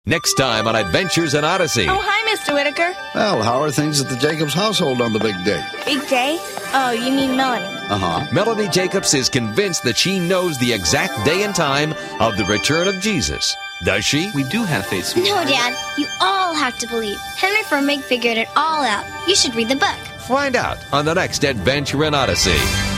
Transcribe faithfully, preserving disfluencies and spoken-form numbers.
Next time on Adventures in Odyssey. Oh, hi, Mister Whitaker. Well, how are things at the Jacobs household on the big day? Big day? Oh, you mean Melanie. Uh-huh. Melanie Jacobs is convinced that she knows the exact day and time of the return of Jesus. Does she? We do have faith. No, Dad. You all have to believe. Henry Furmig figured it all out. You should read the book. Find out on the next Adventure in Odyssey.